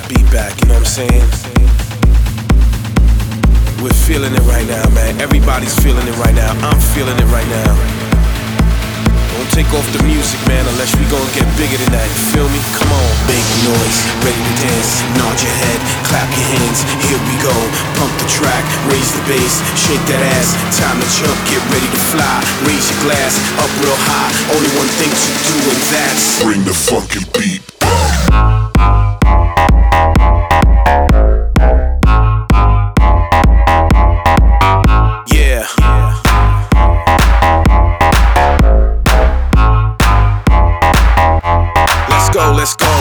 that beat back, you know what I'm saying? We're feeling it right now, man. Everybody's feeling it right now. I'm feeling it right now. Don't take off the music, man, unless we gon' get bigger than that, you feel me? Come on. Make noise, ready to dance. Nod your head, clap your hands. Here we go, pump the track, raise the bass, shake that ass. Time to jump, get ready to fly. Raise your glass, up real high. Only one thing to do and that's bring the fucking beat back. Let's go.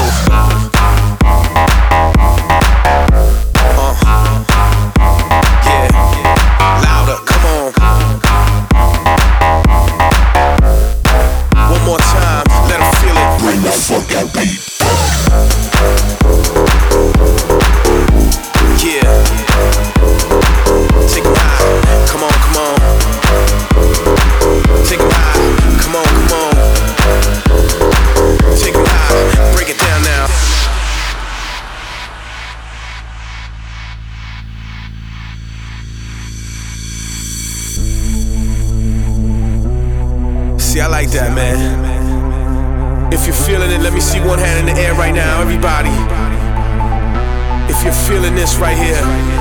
Yeah. Louder, come on. One more time, let them feel it. Bring the fucking beat. Yeah. Take it high. Come on, come on. Take it high. Come on, come on. Take it high. Break it down now. See, I like that, man. If you're feeling it, let me see one hand in the air right now, everybody. If you're feeling this right here,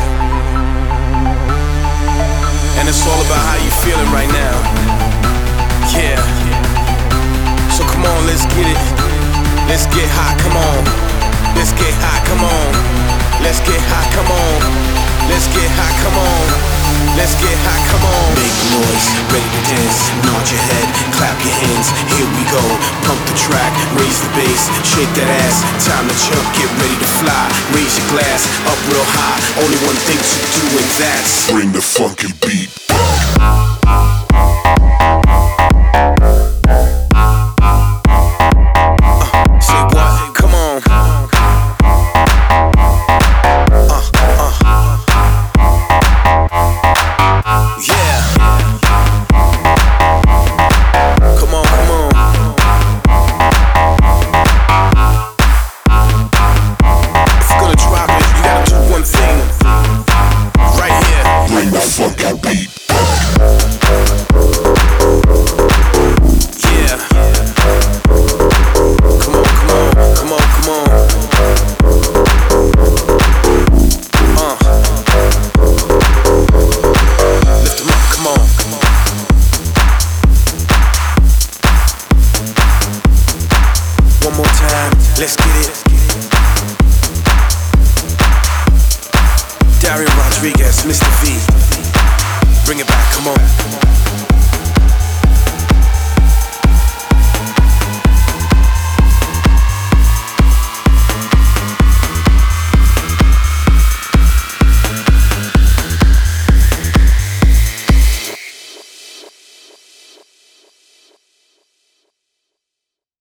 and it's all about how you're feeling right now. Yeah. So come on, let's get it. Let's get hot, come on. Let's get hot, come on. Let's get hot, come on. Let's get hot, come on. Let's get hot, come on. Make noise, ready to dance. Nod your head, clap your hands. Here we go, pump the track, raise the bass, shake that ass. Time to jump, get ready to fly. Raise your glass, up real high. Only one thing to do and that's bring the fucking beat back. Let's get it. Dario Rodriguez, Mr. V. Bring it back, come on.